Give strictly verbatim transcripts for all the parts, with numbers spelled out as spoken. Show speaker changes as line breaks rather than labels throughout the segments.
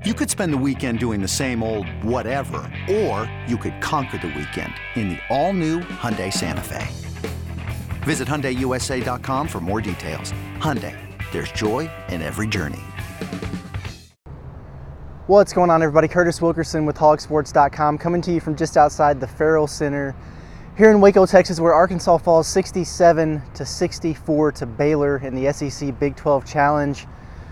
You could spend the weekend doing the same old whatever, or you could conquer the weekend in the all-new Hyundai Santa Fe. Visit Hyundai U S A dot com for more details. Hyundai, there's joy in every journey.
What's going on, everybody? Curtis Wilkerson with hog sports dot com, coming to you from just outside the Farrell Center here in Waco, Texas, where Arkansas falls sixty-seven to sixty-four to Baylor in the S E C Big twelve Challenge.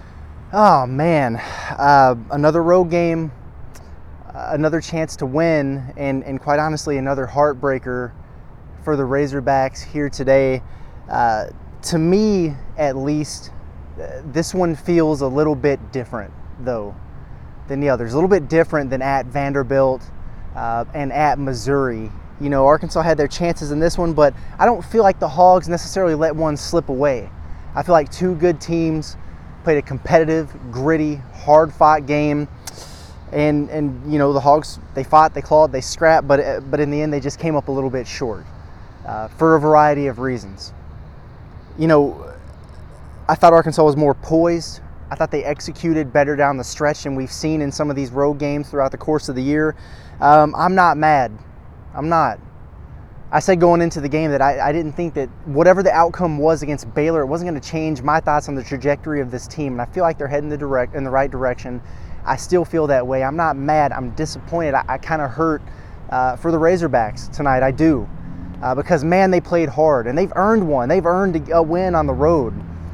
Oh man, uh, another road game, uh, another chance to win, and, and quite honestly, another heartbreaker for the Razorbacks here today. Uh, to me, at least, uh, this one feels a little bit different, though, than the others. A little bit different than at Vanderbilt uh, and at Missouri. You know, Arkansas had their chances in this one, but I don't feel like the Hogs necessarily let one slip away. I feel like two good teams played a competitive, gritty, hard-fought game, and and you know the Hogs, they fought, they clawed, they scrapped, but but in the end they just came up a little bit short uh, for a variety of reasons. You know, I thought Arkansas was more poised. I thought they executed better down the stretch than we've seen in some of these road games throughout the course of the year. Um, I'm not mad. I'm not. I said going into the game that I, I didn't think that whatever the outcome was against Baylor, it wasn't going to change my thoughts on the trajectory of this team. And I feel like they're heading the direct in the right direction. I still feel that way. I'm not mad. I'm disappointed. I, I kind of hurt uh, for the Razorbacks tonight. I do. Uh, because, man, they played hard. And they've earned one. They've earned a win on the road.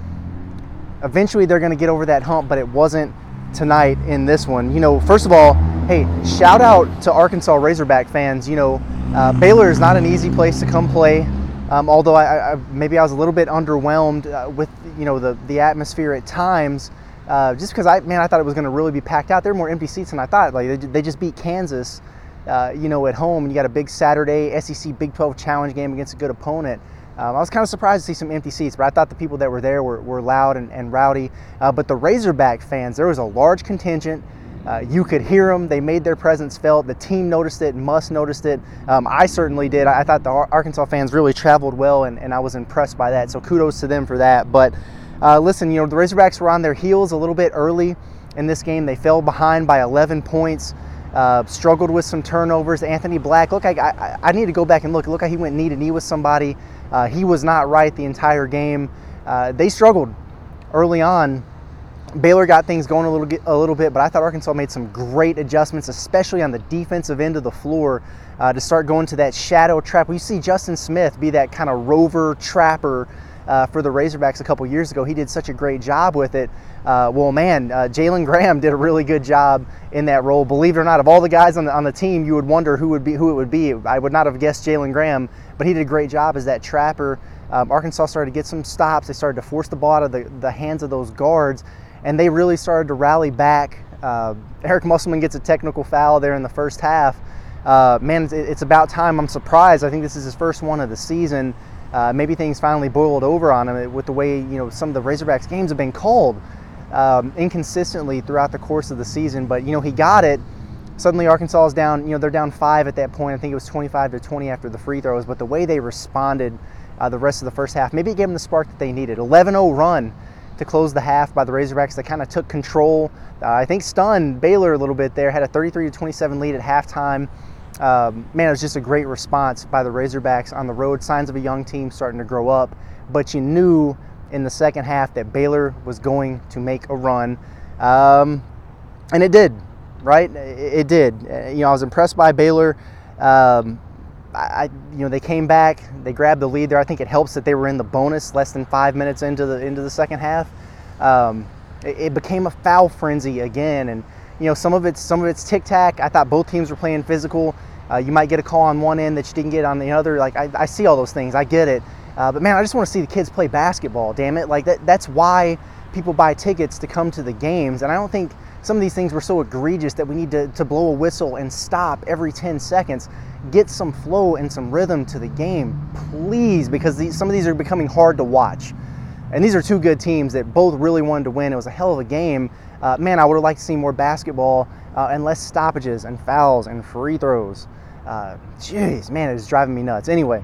Eventually they're going to get over that hump, but it wasn't tonight in this one. You know, first of all, hey, shout out to Arkansas Razorback fans. You know, uh, Baylor is not an easy place to come play. Um, although I, I maybe I was a little bit underwhelmed uh, with you know the the atmosphere at times, uh, just because I man I thought it was going to really be packed out. There were more empty seats than I thought. Like they, they just beat Kansas, uh, you know, at home, and you got a big Saturday S E C Big twelve Challenge game against a good opponent. Um, I was kind of surprised to see some empty seats, but I thought the people that were there were, were loud and, and rowdy. Uh, but the Razorback fans, there was a large contingent. Uh, you could hear them. They made their presence felt. The team noticed it. Muss noticed it. Um, I certainly did. I, I thought the Arkansas fans really traveled well, and, and I was impressed by that. So kudos to them for that. But uh, listen, you know, the Razorbacks were on their heels a little bit early in this game. They fell behind by eleven points. Uh, struggled with some turnovers. Anthony Black, look, I, I, I need to go back and look. Look how he went knee to knee with somebody. Uh, he was not right the entire game. Uh, they struggled early on. Baylor got things going a little, a little bit, but I thought Arkansas made some great adjustments, especially on the defensive end of the floor, uh, to start going to that shadow trap. We see Justin Smith be that kind of rover trapper uh, for the Razorbacks a couple years ago. He did such a great job with it. Uh, well, man, uh, Jalen Graham did a really good job in that role. Believe it or not, of all the guys on the on the team, you would wonder who would be who it would be. I would not have guessed Jalen Graham, but he did a great job as that trapper. Um, Arkansas started to get some stops. They started to force the ball out of the, the hands of those guards, and they really started to rally back. Uh, Eric Musselman gets a technical foul there in the first half. Uh, man, it's, it's about time. I'm surprised. I think this is his first one of the season. Uh, maybe things finally boiled over on him with the way you know some of the Razorbacks games have been called. Um, inconsistently throughout the course of the season, but you know he got it. Suddenly Arkansas is down, you know they're down five at that point. I think it was twenty-five to twenty after the free throws, but the way they responded uh, the rest of the first half, maybe it gave them the spark that they needed. eleven oh run to close the half by the Razorbacks that kind of took control. Uh, I think stunned Baylor a little bit there, had a thirty-three to twenty-seven lead at halftime. Um, man, it was just a great response by the Razorbacks on the road. Signs of a young team starting to grow up, but you knew in the second half that Baylor was going to make a run, um, and it did, right? It, it did. Uh, you know, I was impressed by Baylor. Um, I, you know, they came back, they grabbed the lead there. I think it helps that they were in the bonus less than five minutes into the into the second half. Um, it, it became a foul frenzy again, and you know, some of it's some of it's tic tac. I thought both teams were playing physical. Uh, you might get a call on one end that you didn't get on the other. Like I, I see all those things. I get it. Uh, but man, I just want to see the kids play basketball, damn it. Like that, that's why people buy tickets to come to the games. And I don't think some of these things were so egregious that we need to, to blow a whistle and stop every ten seconds. Get some flow and some rhythm to the game, please, because these, some of these are becoming hard to watch. And these are two good teams that both really wanted to win. It was a hell of a game. Uh, man, I would have liked to see more basketball uh, and less stoppages and fouls and free throws. Uh, jeez, man, it's driving me nuts. Anyway,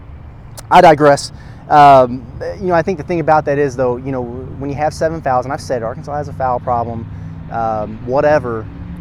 I digress. Um, you know, I think the thing about that is, though, you know, when you have seven fouls, and I've said Arkansas has a foul problem, um, whatever,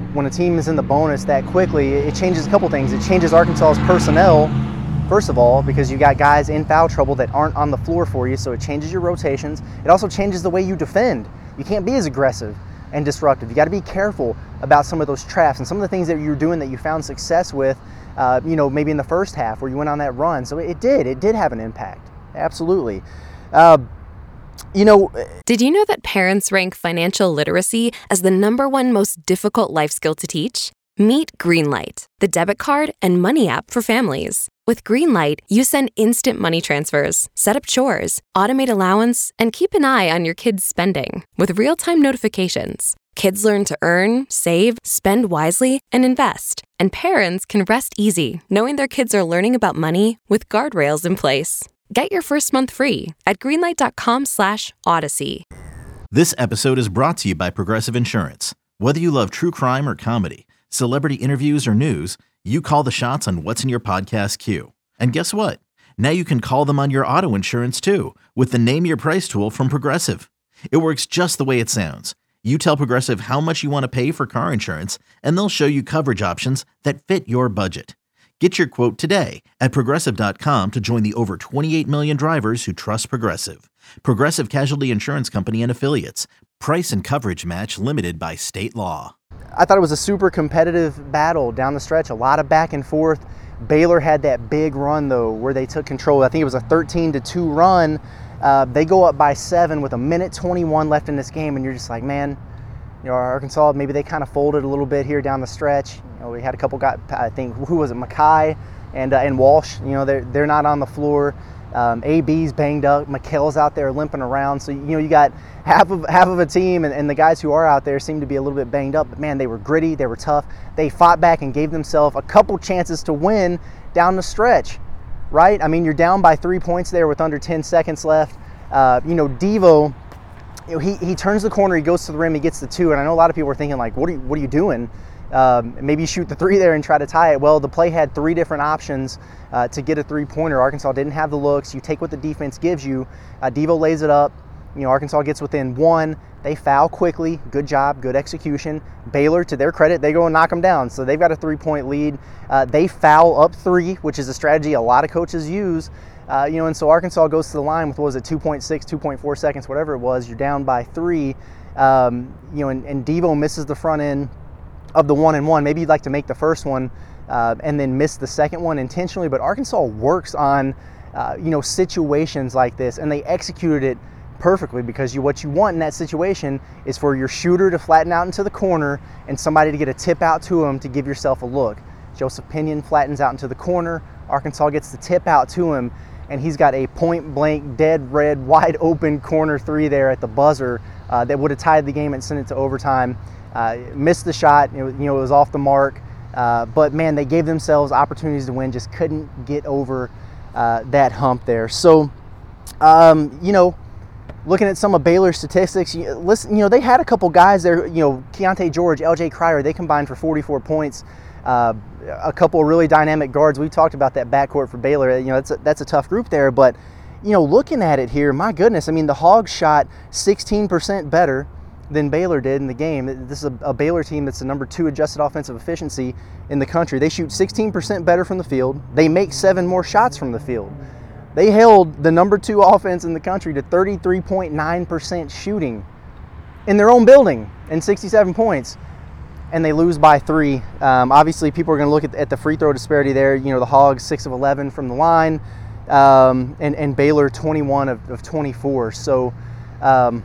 when a team is in the bonus that quickly, it changes a couple things. It changes Arkansas's personnel, first of all, because you got guys in foul trouble that aren't on the floor for you, so it changes your rotations. It also changes the way you defend. You can't be as aggressive and disruptive. You got to be careful about some of those traps and some of the things that you're doing that you found success with, uh, you know, maybe in the first half where you went on that run. So it did. It did have an impact. Absolutely. Uh, you know,
Did you know that parents rank financial literacy as the number one most difficult life skill to teach? Meet Greenlight, the debit card and money app for families. With Greenlight, you send instant money transfers, set up chores, automate allowance, and keep an eye on your kids' spending with real-time notifications. Kids learn to earn, save, spend wisely, and invest. And parents can rest easy knowing their kids are learning about money with guardrails in place. Get your first month free at greenlight.com slash odyssey.
This episode is brought to you by Progressive Insurance. Whether you love true crime or comedy, celebrity interviews or news, you call the shots on what's in your podcast queue. And guess what? Now you can call them on your auto insurance too with the Name Your Price tool from Progressive. It works just the way it sounds. You tell Progressive how much you want to pay for car insurance, and they'll show you coverage options that fit your budget. Get your quote today at Progressive dot com to join the over twenty-eight million drivers who trust Progressive. Progressive Casualty Insurance Company and Affiliates. Price and coverage match limited by state law.
I thought it was a super competitive battle down the stretch, a lot of back and forth. Baylor had that big run, though, where they took control. I think it was a thirteen to two run. Uh, they go up by seven with a minute twenty-one left in this game, and you're just like, man, you know, Arkansas, maybe they kind of folded a little bit here down the stretch. You know, we had a couple guys, I think, who was it, Mackay and uh, and Walsh. You know, they're they're not on the floor. Um, A B's banged up. McHale's out there limping around. So you know, you got half of half of a team, and, and the guys who are out there seem to be a little bit banged up. But man, they were gritty. They were tough. They fought back and gave themselves a couple chances to win down the stretch. Right? I mean, you're down by three points there with under ten seconds left. Uh, you know, Devo. You know, he, he turns the corner, he goes to the rim, he gets the two, and I know a lot of people are thinking, like, what are you, what are you doing? Um, maybe you shoot the three there and try to tie it. Well, the play had three different options uh, to get a three-pointer. Arkansas didn't have the looks. You take what the defense gives you. Uh, Devo lays it up. You know, Arkansas gets within one. They foul quickly. Good job, good execution. Baylor, to their credit, they go and knock them down. So they've got a three-point lead. Uh, they foul up three, which is a strategy a lot of coaches use. Uh, you know, and so Arkansas goes to the line with, what was it, two point six, two point four seconds, whatever it was. You're down by three. Um, you know, and, and Devo misses the front end of the one and one. Maybe you'd like to make the first one uh, and then miss the second one intentionally. But Arkansas works on, uh, you know, situations like this, and they executed it perfectly, because you what you want in that situation is for your shooter to flatten out into the corner and somebody to get a tip out to him to give yourself a look. Joseph Pinion flattens out into the corner. Arkansas gets the tip out to him, and he's got a point-blank, dead red, wide-open corner three there at the buzzer uh, that would have tied the game and sent it to overtime. Uh, missed the shot. It was, you know, it was off the mark. Uh, but, man, they gave themselves opportunities to win, just couldn't get over uh, that hump there. So, um, you know, looking at some of Baylor's statistics, you, listen, you know, they had a couple guys there, you know, Keontae George, L J Cryer, they combined for forty-four points. Uh, a couple of really dynamic guards. We talked about that backcourt for Baylor. You know, that's a, that's a tough group there. But, you know, looking at it here, my goodness, I mean, the Hogs shot sixteen percent better than Baylor did in the game. This is a, a Baylor team that's the number two adjusted offensive efficiency in the country. They shoot sixteen percent better from the field. They make seven more shots from the field. They held the number two offense in the country to thirty-three point nine percent shooting in their own building and sixty-seven points. And they lose by three. Um, obviously, people are going to look at, at the free throw disparity there. You know, the Hogs six of eleven from the line, um, and, and Baylor twenty-one of, of twenty-four. So um,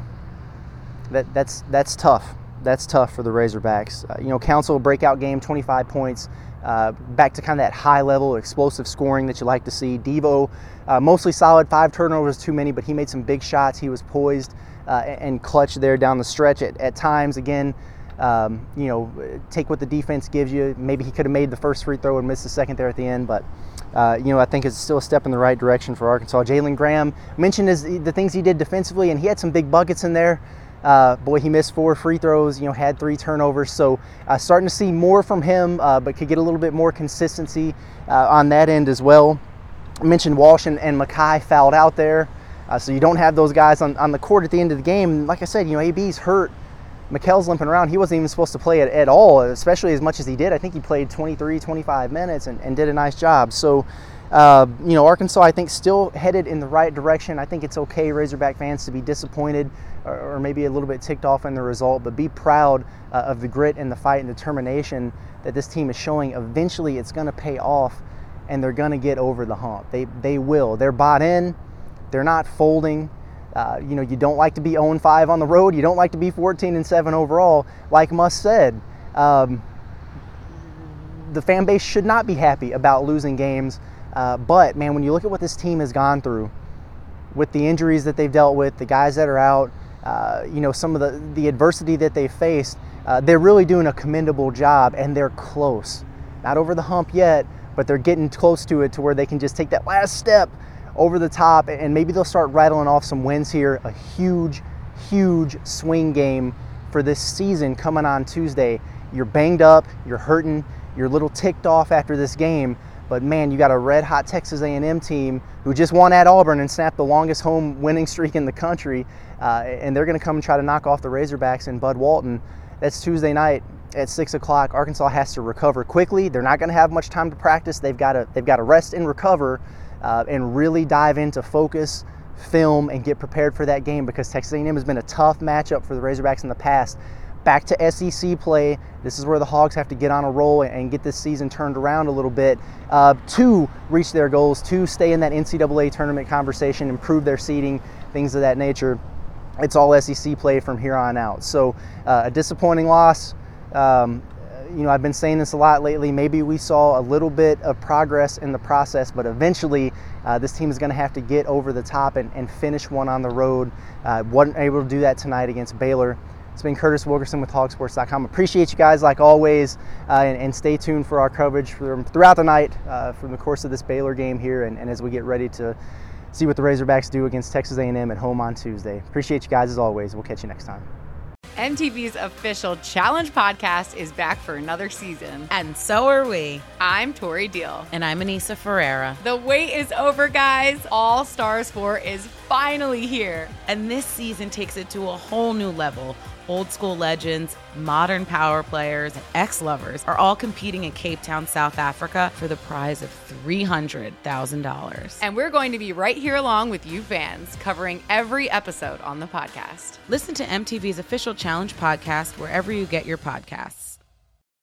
that that's that's tough. That's tough for the Razorbacks. Uh, you know, Council breakout game, twenty-five points, uh, back to kind of that high level explosive scoring that you like to see. Devo, uh, mostly solid, five turnovers too many, but he made some big shots. He was poised uh, and clutch there down the stretch at, at times. Again, Um, you know, take what the defense gives you. Maybe he could have made the first free throw and missed the second there at the end, but uh, you know, I think it's still a step in the right direction for Arkansas. Jalen Graham mentioned his, the things he did defensively, and he had some big buckets in there. Uh, boy, he missed four free throws, you know, had three turnovers, so uh, starting to see more from him, uh, but could get a little bit more consistency uh, on that end as well. I mentioned Walsh and, and Mackay fouled out there, uh, so you don't have those guys on, on the court at the end of the game. Like I said, you know, A B's hurt Mikel's limping around. He wasn't even supposed to play at, at all, especially as much as he did. I think he played twenty-three, twenty-five minutes and, and did a nice job. So, uh, you know, Arkansas, I think, still headed in the right direction. I think it's okay, Razorback fans, to be disappointed or, or maybe a little bit ticked off in the result, but be proud uh, of the grit and the fight and determination that this team is showing. Eventually, it's going to pay off, and they're going to get over the hump. They, they will. They're bought in. They're not folding. Uh, you know, you don't like to be oh and five on the road. You don't like to be fourteen and seven overall. Like Muss said, um, the fan base should not be happy about losing games. Uh, but, man, when you look at what this team has gone through with the injuries that they've dealt with, the guys that are out, uh, you know, some of the, the adversity that they faced, uh, they're really doing a commendable job, and they're close. Not over the hump yet, but they're getting close to it to where they can just take that last step over the top, and maybe they'll start rattling off some wins here. A huge, huge swing game for this season coming on Tuesday. You're banged up, you're hurting, you're a little ticked off after this game, but man, you got a red-hot Texas A and M team who just won at Auburn and snapped the longest home winning streak in the country, uh, and they're going to come and try to knock off the Razorbacks in Bud Walton. That's Tuesday night at six o'clock. Arkansas has to recover quickly. They're not going to have much time to practice. They've got to they've got to rest and recover. Uh, and really dive into focus, film, and get prepared for that game, because Texas A and M has been a tough matchup for the Razorbacks in the past. Back to S E C play. This is where the Hogs have to get on a roll and get this season turned around a little bit uh, to reach their goals, to stay in that N C double A tournament conversation, improve their seeding, things of that nature. It's all S E C play from here on out. So uh, a disappointing loss. Um, You know, I've been saying this a lot lately. Maybe we saw a little bit of progress in the process, but eventually uh, this team is going to have to get over the top and, and finish one on the road. Uh, wasn't able to do that tonight against Baylor. It's been Curtis Wilkerson with hog sports dot com. Appreciate you guys like always, uh, and, and stay tuned for our coverage for, throughout the night uh, from the course of this Baylor game here, and, and as we get ready to see what the Razorbacks do against Texas A and M at home on Tuesday. Appreciate you guys as always. We'll catch you next time.
M T V's official Challenge podcast is back for another season.
And so are we.
I'm Tori Deal.
And I'm Anissa Ferreira.
The wait is over, guys. All Stars four is finally here.
And this season takes it to a whole new level. Old school legends, modern power players, and ex-lovers are all competing in Cape Town, South Africa for the prize of three hundred thousand dollars.
And we're going to be right here along with you fans, covering every episode on the podcast.
Listen to M T V's official Challenge podcast wherever you get your podcasts.